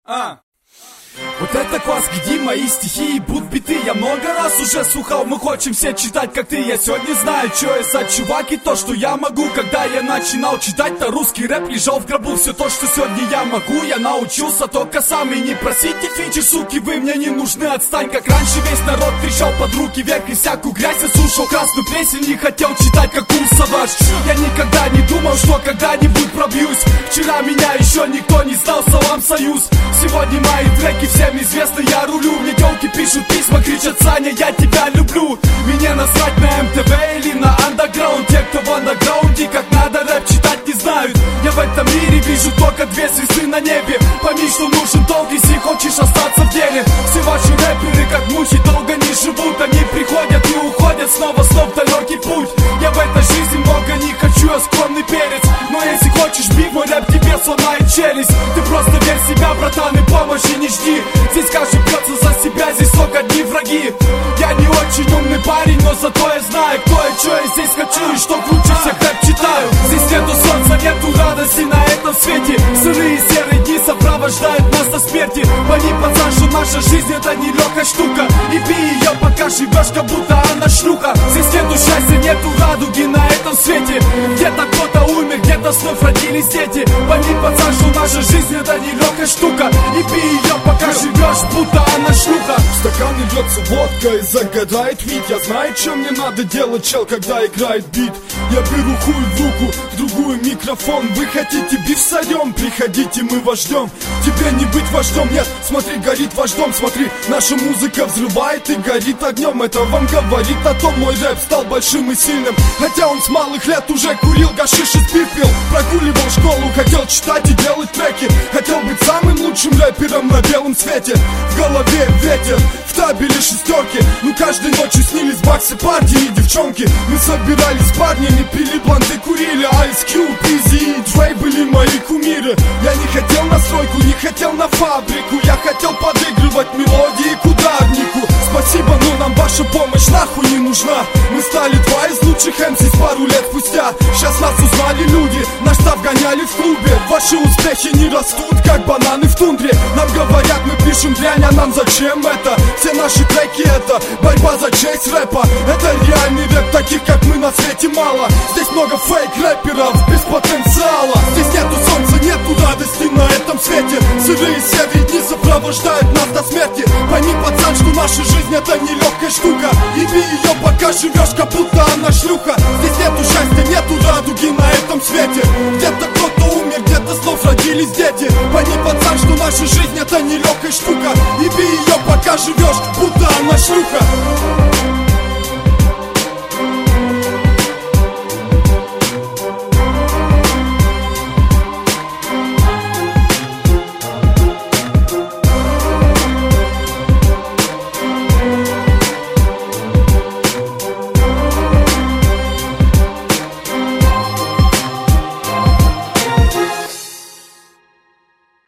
Вот это класс, где мои стихи и будут биты. Я много раз уже слухал, мы хотим все читать, как ты. Я сегодня знаю, что я за чувак и то, что я могу. Когда я начинал читать-то русский рэп, лежал в гробу. Все то, что сегодня я могу, я научился только сам. И не просите фичи, суки, вы мне не нужны. Отстань, как раньше весь народ трещал под руки вверх. И всякую грязь я слушал, красную песню не хотел читать, как Саваш. Я никогда не думал, что когда-нибудь пробьюсь. Вчера меня еще никто не знал, салам союз. Сегодня мои треки всем известны, я рулю. Мне тёлки пишут письма, кричат: Саня, я тебя люблю. Мне насрать на МТВ или на андеграунд. Те, кто в андеграунде, как надо рэп читать, не знают. Я в этом мире вижу только две звезды на небе. Пойми, что нужен долг, если хочешь остаться в деле. Все ваши рэперы, как мухи, долго не живут. Они приходят и уходят снова в далекий путь. Я в этой жизни много не хочу, я скромный перец. Но если хочешь бить, мой рэп тебе сломает челюсть. Ты просто верь в себя, братан, и помощи не жди. Здесь каждый бьется за себя, здесь только одни враги. Я не очень умный парень, но зато я знаю, кто и что я здесь хочу, и что круче всех рэп читаю. Здесь нету солнца, нету радости на этом свете. Сырые серые дни сопровождают нас до смерти. Пойми, пацан, что наша жизнь это не легкая штука. И пей ее, пока живешь, как будто она шлюха. Здесь нету счастья, нету радуги на этом свете. Где-то кто-то умер, где-то снова родились дети. Пойми, пацан, что наша жизнь это не легкая штука. И пей ее, пока живешь, будто она шлюха. В стакан льется водка и загорает вид. Я знаю, что мне надо делать, чел, когда играет бит. Я беру хуй в руку, в другую микрофон. Вы хотите биф сорем? Приходите, мы вас ждем. Тебе не быть вождем, нет, смотри, горит ваш дом. Смотри, наша музыка взрывает и горит огнем. Это вам говорит о том, мой рэп стал большим и сильным. Хотя он с малых лет уже курил гашиш и спирт пил. Прогуливал школу, хотел читать и делать треки. Хотел быть самым лучшим рэпером на белом свете. В голове ветер, в табеле шестерки. Ну каждой ночью снились баксы, парни и девчонки. Мы собирались с парнями, пили бланты, курили. Ice Cube, Easy и Dre были мои кумиры. Я не хотел на стройку, не хотел на фабрику. Я хотел подыгрывать мелодии к ударнику. Спасибо, но нам ваша помощь нахуй не нужна. Мы стали два из лучших МС пару лет спустя. Сейчас нас узнали люди, наш став гоняли в клубе. Ваши успехи не растут, как бананы в тундре. Нам говорят, мы пишем дрянь, а нам зачем это? Все наши треки это борьба за честь рэпа. Это реальный рэп, таких как мы на свете мало. Здесь много фейк-рэперов без потенциала. Здесь нету солнца, нету радости на этом свете. Сырые серые дни сопровождают нас до смерти. Пойми, пацан, что наша жизнь это не легкая штука. И бей ее, пока живешь, как будто она шлюха. Здесь нету счастья, нету радуги на этом свете. Где-то кто-то умер, где-то снова родились дети. Пойми, пацан, что наша жизнь это не легкая штука. И бей ее, пока живешь, будто она шлюха.